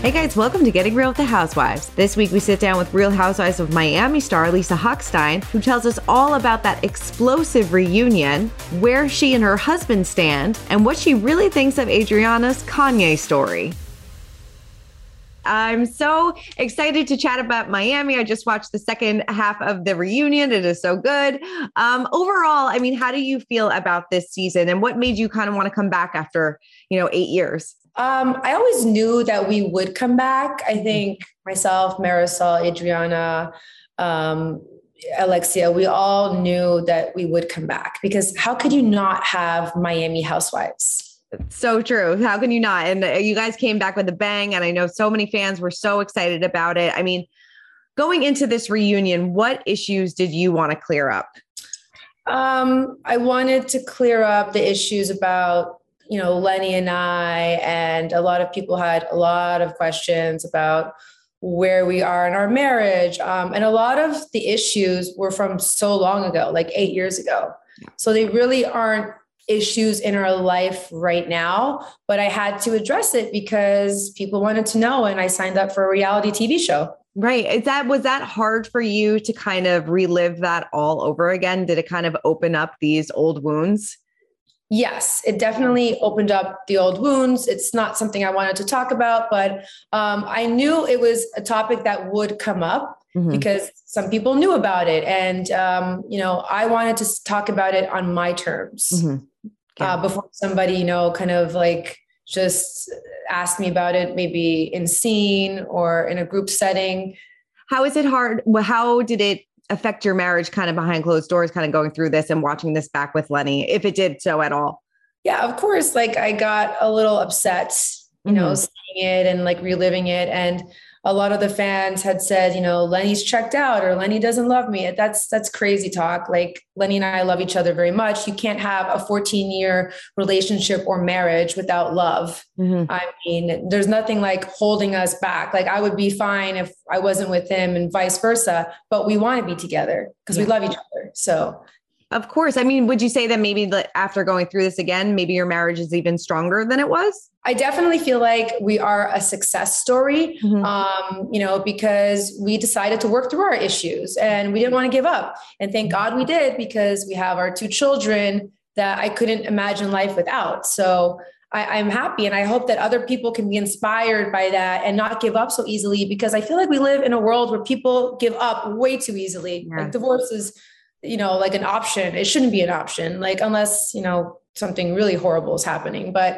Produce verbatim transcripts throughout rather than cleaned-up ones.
Hey guys, welcome to Getting Real with the Housewives. This week we sit down with Real Housewives of Miami star Lisa Hochstein, who tells us all about that explosive reunion, where she and her husband stand, and what she really thinks of Adriana's Kanye story. I'm so excited to chat about Miami. I just watched the second half of the reunion. It is so good. Um, overall, I mean, how do you feel about this season, and what made you kind of want to come back after, you know, eight years? Um, I always knew that we would come back. I think myself, Marisol, Adriana, um, Alexia, we all knew that we would come back, because how could you not have Miami Housewives? So true. How can you not? And you guys came back with a bang. And I know so many fans were so excited about it. I mean, going into this reunion, what issues did you want to clear up? Um, I wanted to clear up the issues about, you know, Lenny and I, and a lot of people had a lot of questions about where we are in our marriage. Um, and a lot of the issues were from so long ago, like eight years ago. So they really aren't issues in our life right now, but I had to address it because people wanted to know, and I signed up for a reality T V show. Right. Is that, was that hard for you to kind of relive that all over again? Did it kind of open up these old wounds? Yes, it definitely opened up the old wounds. It's not something I wanted to talk about, but um, I knew it was a topic that would come up mm-hmm. because some people knew about it. And, um, you know, I wanted to talk about it on my terms mm-hmm. yeah. uh, before somebody, you know, kind of like just asked me about it, maybe in scene or in a group setting. How is it hard? How did it affect your marriage kind of behind closed doors, kind of going through this and watching this back with Lenny, if it did so at all? Yeah, of course. Like I got a little upset, you mm-hmm. know, seeing it and like reliving it. And a lot of the fans had said, you know, Lenny's checked out or Lenny doesn't love me. That's, that's crazy talk. Like Lenny and I love each other very much. You can't have a fourteen year relationship or marriage without love. Mm-hmm. I mean, there's nothing like holding us back. Like I would be fine if I wasn't with him and vice versa, but we want to be together because yeah. we love each other. So of course. I mean, would you say that maybe after going through this again, maybe your marriage is even stronger than it was? I definitely feel like we are a success story, mm-hmm. um, you know, because we decided to work through our issues and we didn't want to give up. And thank God we did, because we have our two children that I couldn't imagine life without. So I, I'm happy. And I hope that other people can be inspired by that and not give up so easily, because I feel like we live in a world where people give up way too easily. Yeah. Like divorce is, you know, like an option. It shouldn't be an option, like unless, you know, something really horrible is happening. But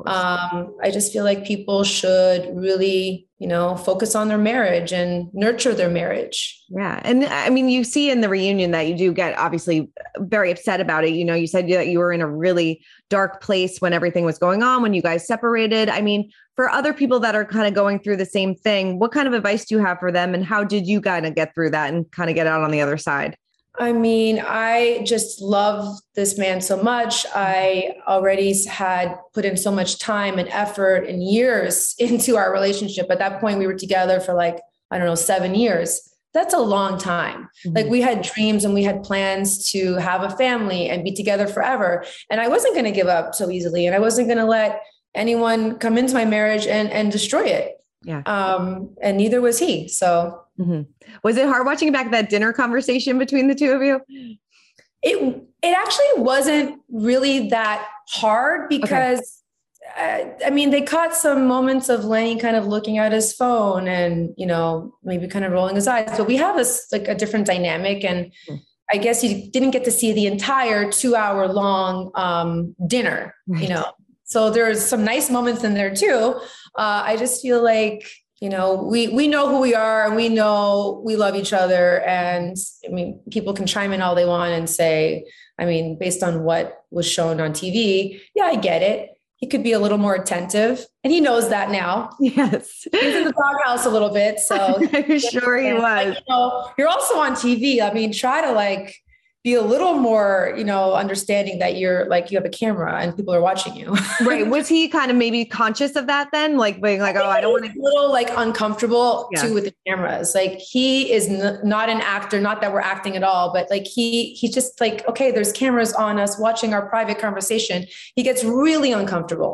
um, I just feel like people should really, you know, focus on their marriage and nurture their marriage. Yeah. And I mean, you see in the reunion that you do get obviously very upset about it. You know, you said that you were in a really dark place when everything was going on, when you guys separated. I mean, for other people that are kind of going through the same thing, what kind of advice do you have for them? And how did you kind of get through that and kind of get out on the other side? I mean, I just love this man so much. I already had put in so much time and effort and years into our relationship. At that point, we were together for like, I don't know, seven years. That's a long time. Mm-hmm. Like we had dreams and we had plans to have a family and be together forever. And I wasn't going to give up so easily. And I wasn't going to let anyone come into my marriage and, and destroy it. Yeah. Um, and neither was he. So mm-hmm. Was it hard watching back that dinner conversation between the two of you? It, it actually wasn't really that hard because, okay. uh, I mean, they caught some moments of Lenny kind of looking at his phone and, you know, maybe kind of rolling his eyes, but we have this like a different dynamic. And mm-hmm. I guess you didn't get to see the entire two hour long um, dinner, right. you know? So there's some nice moments in there too. Uh, I just feel like, you know, we, we know who we are and we know we love each other. And I mean, people can chime in all they want and say, I mean, based on what was shown on T V, yeah, I get it. He could be a little more attentive and he knows that now. Yes. He's in the doghouse a little bit. So I'm sure he was. Like, you know, you're also on T V. I mean, try to like be a little more, you know, understanding that you're like, you have a camera and people are watching you. Right. Was he kind of maybe conscious of that then? Like being like, oh, I don't want to. A little like uncomfortable yeah. too with the cameras. Like he is n- not an actor, not that we're acting at all, but like he, he's just like, okay, there's cameras on us watching our private conversation. He gets really uncomfortable.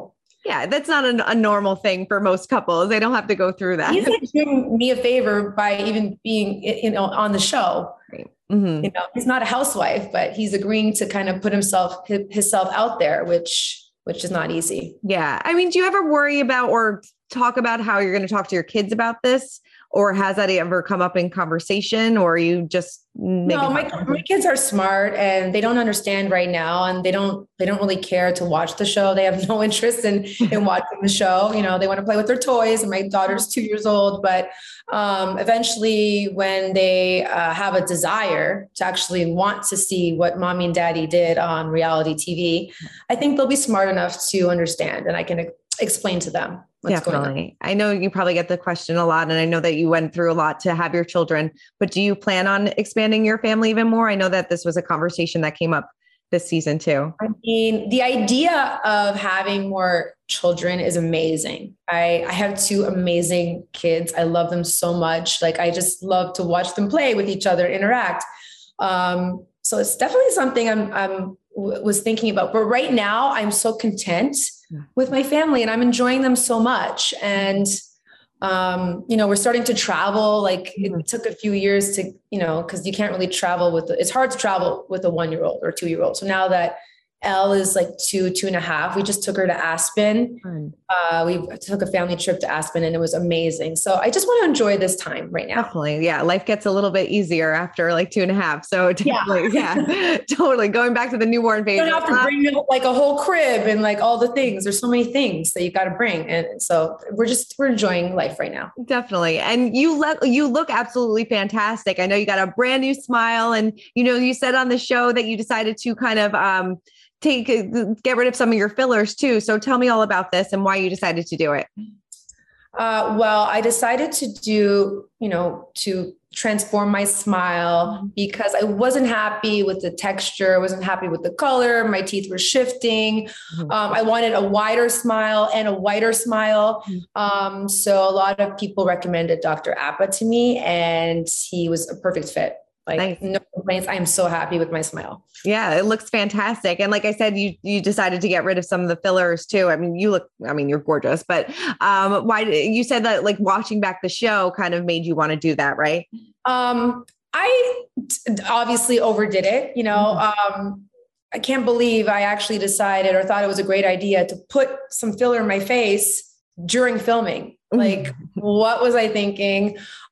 Yeah, that's not a, a normal thing for most couples. They don't have to go through that. He's like doing me a favor by even being, you know, on the show. Right. Mm-hmm. You know, he's not a housewife, but he's agreeing to kind of put himself himself out there, which which is not easy. Yeah. I mean, do you ever worry about or talk about how you're going to talk to your kids about this? Or has that ever come up in conversation, or are you just maybe no, my, my kids are smart and they don't understand right now. And they don't, they don't really care to watch the show. They have no interest in, in watching the show. You know, they want to play with their toys, and my daughter's two years old, but um, eventually when they uh, have a desire to actually want to see what mommy and daddy did on reality T V, I think they'll be smart enough to understand, and I can explain to them. What's Definitely. I know you probably get the question a lot, and I know that you went through a lot to have your children, but do you plan on expanding your family even more? I know that this was a conversation that came up this season too. I mean, the idea of having more children is amazing. I, I have two amazing kids. I love them so much. Like, I just love to watch them play with each other, interact. Um, so it's definitely something I'm, I'm was thinking about, but right now I'm so content with my family and I'm enjoying them so much. And, um, you know, we're starting to travel. Like it took a few years to, you know, cause you can't really travel with, the, it's hard to travel with a one-year-old or two-year-old. So now that Elle is like two, two and a half, we just took her to Aspen. Uh, we took a family trip to Aspen and it was amazing. So I just want to enjoy this time right now. Definitely. Yeah. Life gets a little bit easier after like two and a half. So definitely. Yeah, yeah totally. Going back to the newborn phase. You don't have to bring like a whole crib and like all the things. There's so many things that you got to bring. And so we're just, we're enjoying life right now. Definitely. And you let, you look absolutely fantastic. I know you got a brand new smile, and, you know, you said on the show that you decided to kind of, um, take, get rid of some of your fillers too. So tell me all about this and why you decided to do it. Uh, well, I decided to do, you know, to transform my smile because I wasn't happy with the texture. I wasn't happy with the color. My teeth were shifting. Mm-hmm. Um, I wanted a wider smile and a whiter smile. Mm-hmm. Um, so a lot of people recommended Doctor Appa to me, and he was a perfect fit. Like nice. No complaints. I am so happy with my smile. Yeah, it looks fantastic. And like I said, you you decided to get rid of some of the fillers too. I mean, you look, I mean, you're gorgeous, but um, why you said that like watching back the show kind of made you want to do that, right? Um, I obviously overdid it. You know, mm-hmm. um, I can't believe I actually decided or thought it was a great idea to put some filler in my face during filming. Like, what was I thinking?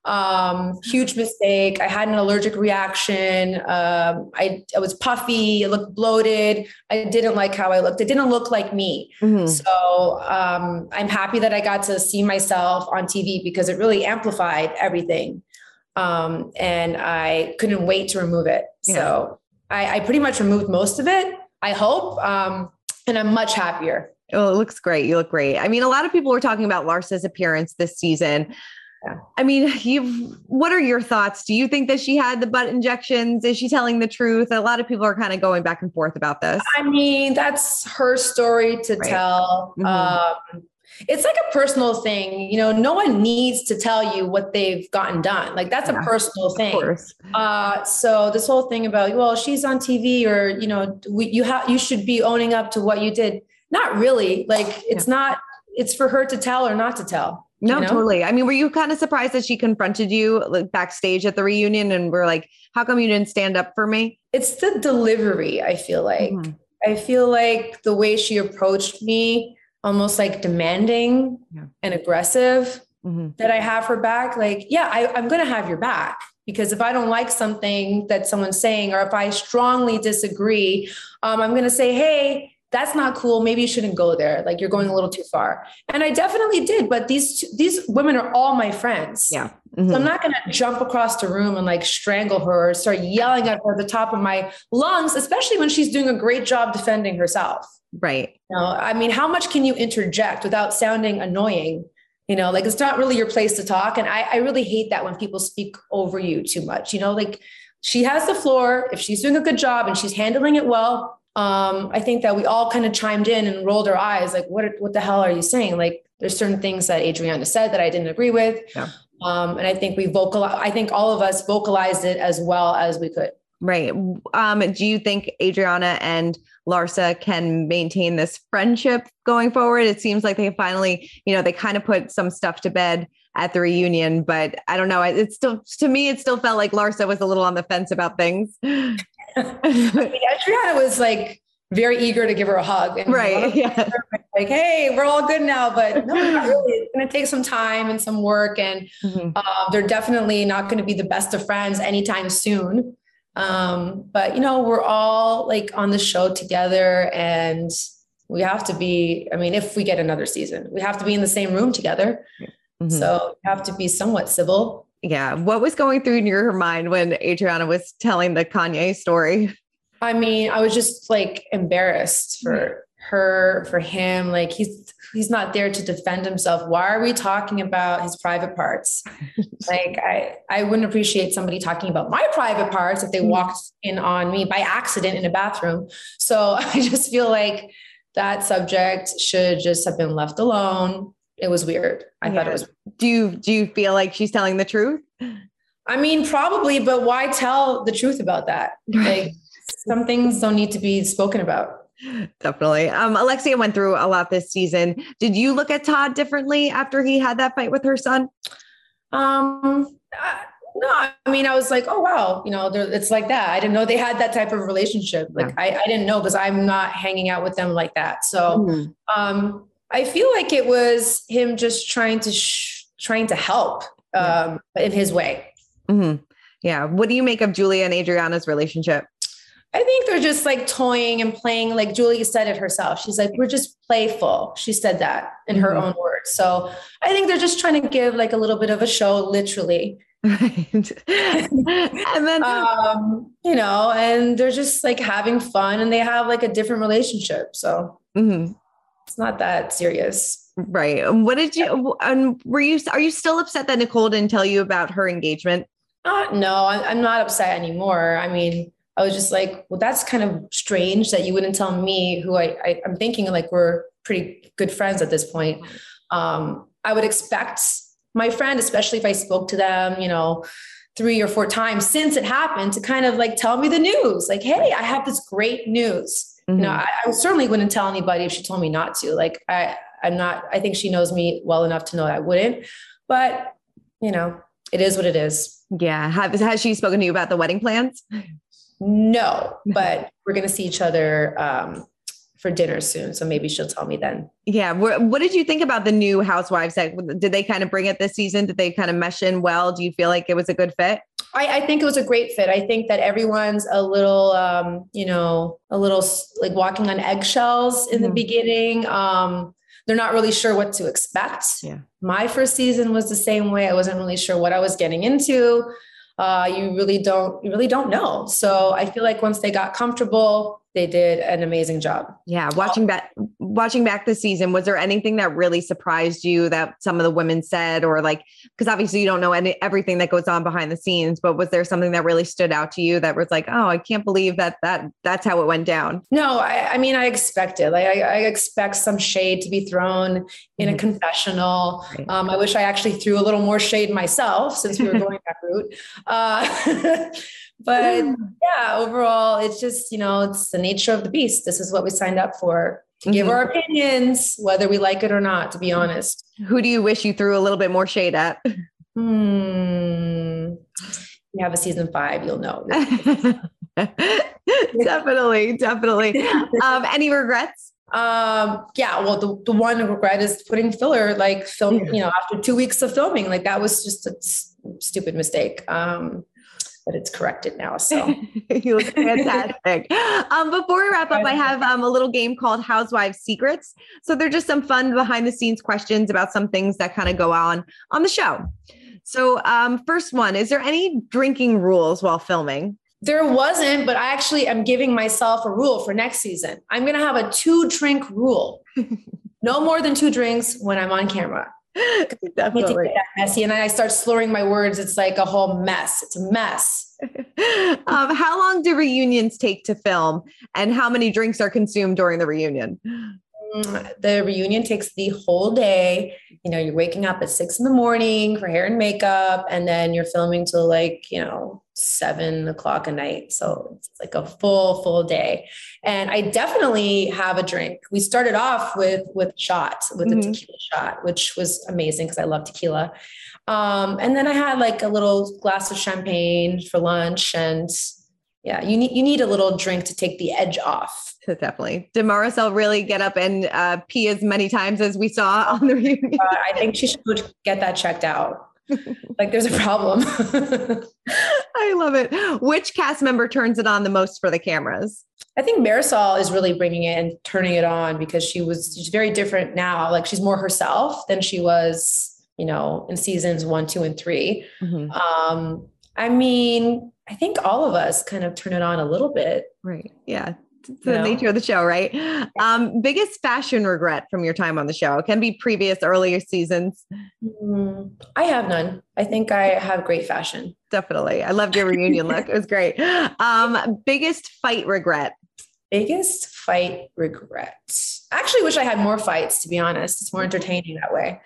Um, huge mistake. I had an allergic reaction. Um, I, I was puffy. It looked bloated. I didn't like how I looked. It didn't look like me. Mm-hmm. So um, I'm happy that I got to see myself on T V because it really amplified everything. Um, and I couldn't wait to remove it. Yeah. So I, I pretty much removed most of it, I hope. Um, and I'm much happier. Oh, it looks great. You look great. I mean, a lot of people were talking about Larsa's appearance this season. Yeah. I mean, you've, what are your thoughts? Do you think that she had the butt injections? Is she telling the truth? A lot of people are kind of going back and forth about this. I mean, that's her story to right. tell. Mm-hmm. Um, it's like a personal thing. You know, no one needs to tell you what they've gotten done. Like that's yeah, a personal thing. Uh, so this whole thing about, well, she's on T V or, you know, we, you have, you should be owning up to what you did. Not really. Like it's yeah. not, it's for her to tell or not to tell. No, you know? Totally. I mean, were you kind of surprised that she confronted you like backstage at the reunion and were like, how come you didn't stand up for me? It's the delivery. I feel like, mm-hmm. I feel like the way she approached me, almost like demanding yeah. and aggressive mm-hmm. that I have her back. Like, yeah, I, I'm going to have your back because if I don't like something that someone's saying, or if I strongly disagree, um, I'm going to say, hey, that's not cool. Maybe you shouldn't go there. Like you're going a little too far. And I definitely did. But these, these women are all my friends. Yeah. Mm-hmm. So I'm not going to jump across the room and like strangle her or start yelling at her at the top of my lungs, especially when she's doing a great job defending herself. Right. You know, I mean, how much can you interject without sounding annoying? You know, like it's not really your place to talk. And I, I really hate that when people speak over you too much, you know, like she has the floor. If she's doing a good job and she's handling it well, Um, I think that we all kind of chimed in and rolled our eyes like, what, what the hell are you saying? Like there's certain things that Adriana said that I didn't agree with. Yeah. Um, and I think we vocal, I think all of us vocalized it as well as we could. Right. Um, do you think Adriana and Larsa can maintain this friendship going forward? It seems like they finally, you know, they kind of put some stuff to bed at the reunion, but I don't know. It's still, to me, it still felt like Larsa was a little on the fence about things. I mean, Adriana was like very eager to give her a hug. And right. Yeah. Like, hey, we're all good now, but no, not really. It's going to take some time and some work. And mm-hmm. uh, they're definitely not going to be the best of friends anytime soon. Um, but you know, we're all like on the show together, and we have to be, I mean, if we get another season, we have to be in the same room together. Mm-hmm. So you have to be somewhat civil. Yeah. What was going through in your mind when Adriana was telling the Kanye story? I mean, I was just like embarrassed for mm-hmm. her, for him. Like he's, he's not there to defend himself. Why are we talking about his private parts? Like I, I wouldn't appreciate somebody talking about my private parts if they walked in on me by accident in a bathroom. So I just feel like that subject should just have been left alone. It was weird. I yeah. thought it was. Do you, do you feel like she's telling the truth? I mean, probably, but why tell the truth about that? Like some things don't need to be spoken about. Definitely. Um, Alexia went through a lot this season. Did you look at Todd differently after he had that fight with her son? Um, uh, no, I mean, I was like, oh, wow. You know, it's like that. I didn't know they had that type of relationship. Like, yeah. I, I didn't know because I'm not hanging out with them like that. So, mm-hmm. um, I feel like it was him just trying to, sh- trying to help, um, yeah. in his way. Mm-hmm. Yeah. What do you make of Julia and Adriana's relationship? I think they're just like toying and playing. Like Julia said it herself. She's like, we're just playful. She said that in her mm-hmm. own words. So I think they're just trying to give like a little bit of a show, literally. Right. And then, um, you know, and they're just like having fun, and they have like a different relationship. So mm-hmm. it's not that serious. Right. What did you, um, were you, are you still upset that Nicole didn't tell you about her engagement? Uh, no, I'm not upset anymore. I mean, I was just like, well, that's kind of strange that you wouldn't tell me, who I, I I'm thinking like we're pretty good friends at this point. Um, I would expect my friend, especially if I spoke to them, you know, three or four times since it happened, to kind of like tell me the news. Like, hey, I have this great news. Mm-hmm. You know, I, I certainly wouldn't tell anybody if she told me not to. Like, I, I'm not, I think she knows me well enough to know that I wouldn't. But, you know, it is what it is. Yeah. Have, has she spoken to you about the wedding plans? No, but we're going to see each other um, for dinner soon. So maybe she'll tell me then. Yeah. What did you think about the new housewives? Did they kind of bring it this season? Did they kind of mesh in well? Do you feel like it was a good fit? I, I think it was a great fit. I think that everyone's a little, um, you know, a little like walking on eggshells in mm-hmm. the beginning. Um, they're not really sure what to expect. Yeah. My first season was the same way. I wasn't really sure what I was getting into. Uh, you really don't, you really don't know. So I feel like once they got comfortable, they did an amazing job. Yeah. Watching back, watching back the season, was there anything that really surprised you that some of the women said, or like, because obviously you don't know any, everything that goes on behind the scenes, but was there something that really stood out to you that was like, oh, I can't believe that, that that's how it went down? No, I, I mean, I expected, like, I, I expect some shade to be thrown in mm-hmm. a confessional. Right. Um, I wish I actually threw a little more shade myself since we were going that route. Uh, But yeah, overall, it's just, you know, it's the nature of the beast. This is what we signed up for, to give mm-hmm. our opinions, whether we like it or not, to be honest. Who do you wish you threw a little bit more shade at? Hmm. You have a season five, you'll know. Definitely. Definitely. Um, any regrets? Um, yeah, well, the, the one regret is putting filler, like film, you know, after two weeks of filming, like that was just a s- stupid mistake. Um, but it's corrected now. So you look fantastic. um, before we wrap up, I have um, a little game called Housewives Secrets. So they're just some fun behind the scenes questions about some things that kind of go on on the show. So um, first one, is there any drinking rules while filming? There wasn't, but I actually am giving myself a rule for next season. I'm going to have a two drink rule. No more than two drinks when I'm on camera. Definitely. That messy, and then I start slurring my words. It's like a whole mess. It's a mess. um, how long do reunions take to film, and how many drinks are consumed during the reunion? The reunion takes the whole day. You know, you're waking up at six in the morning for hair and makeup, and then you're filming till like, you know, seven o'clock at night. So it's like a full, full day. And I definitely have a drink. We started off with, with shots, with mm-hmm. the tequila shot, which was amazing because I love tequila. Um, and then I had like a little glass of champagne for lunch, and yeah, you need, you need a little drink to take the edge off. Definitely. Did Maricel really get up and uh, pee as many times as we saw on the reunion? Uh, I think she should get that checked out. Like there's a problem. I love it. Which cast member turns it on the most for the cameras? I think Maricel is really bringing it and turning it on because she was she's very different now. Like she's more herself than she was, you know, in seasons one, two, and three. Mm-hmm. Um, I mean, I think all of us kind of turn it on a little bit. Right. Yeah. It's the nature of the show, right? Um, biggest fashion regret from your time on the show? It can be previous, earlier seasons. Mm, I have none. I think I have great fashion. Definitely. I loved your reunion look. It was great. Um, biggest fight regret? Biggest fight regret. I actually wish I had more fights, to be honest. It's more entertaining that way.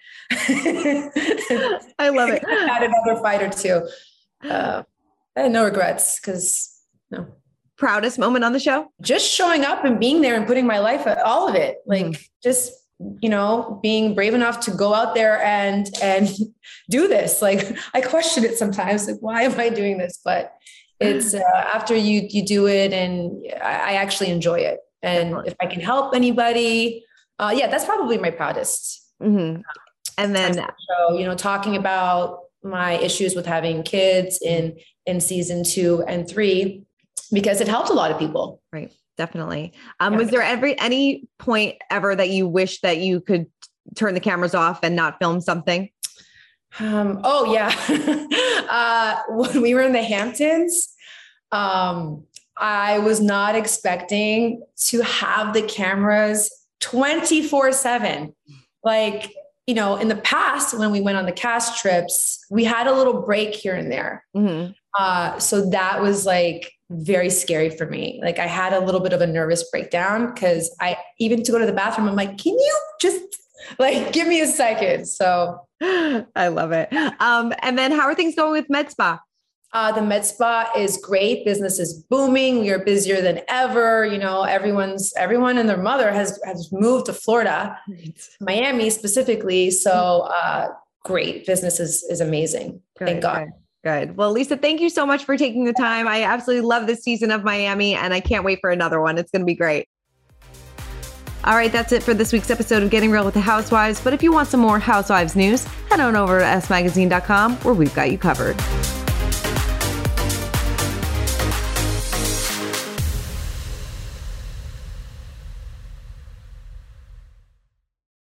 I love it. I had another fight or two. Uh, I had no regrets because no. Proudest moment on the show? Just showing up and being there and putting my life, all of it. Like mm. just, you know, being brave enough to go out there and, and do this. Like I question it sometimes, like, why am I doing this? But it's uh, after you, you do it and I, I actually enjoy it. And if I can help anybody, uh, yeah, that's probably my proudest. Mm-hmm. And then, so, you know, talking about my issues with having kids in, in season two and three, because it helped a lot of people. Right. Definitely. Um, yeah. Was there every, any point ever that you wish that you could turn the cameras off and not film something? Um, oh yeah. uh, when we were in the Hamptons, um, I was not expecting to have the cameras twenty-four seven. Like, you know, in the past, when we went on the cast trips, we had a little break here and there. Mm-hmm. Uh, so that was like very scary for me. Like I had a little bit of a nervous breakdown because I, even to go to the bathroom, I'm like, can you just like, give me a second. So I love it. Um, and then how are things going with Med Spa? Uh, the Med Spa is great. Business is booming. We are busier than ever. You know, everyone's, everyone and their mother has, has moved to Florida, Miami specifically. So, uh, great. Business is, is amazing. Good, Thank God. Good. Good. Well, Lisa, thank you so much for taking the time. I absolutely love this season of Miami and I can't wait for another one. It's going to be great. All right. That's it for this week's episode of Getting Real with the Housewives. But if you want some more Housewives news, head on over to s magazine dot com where we've got you covered.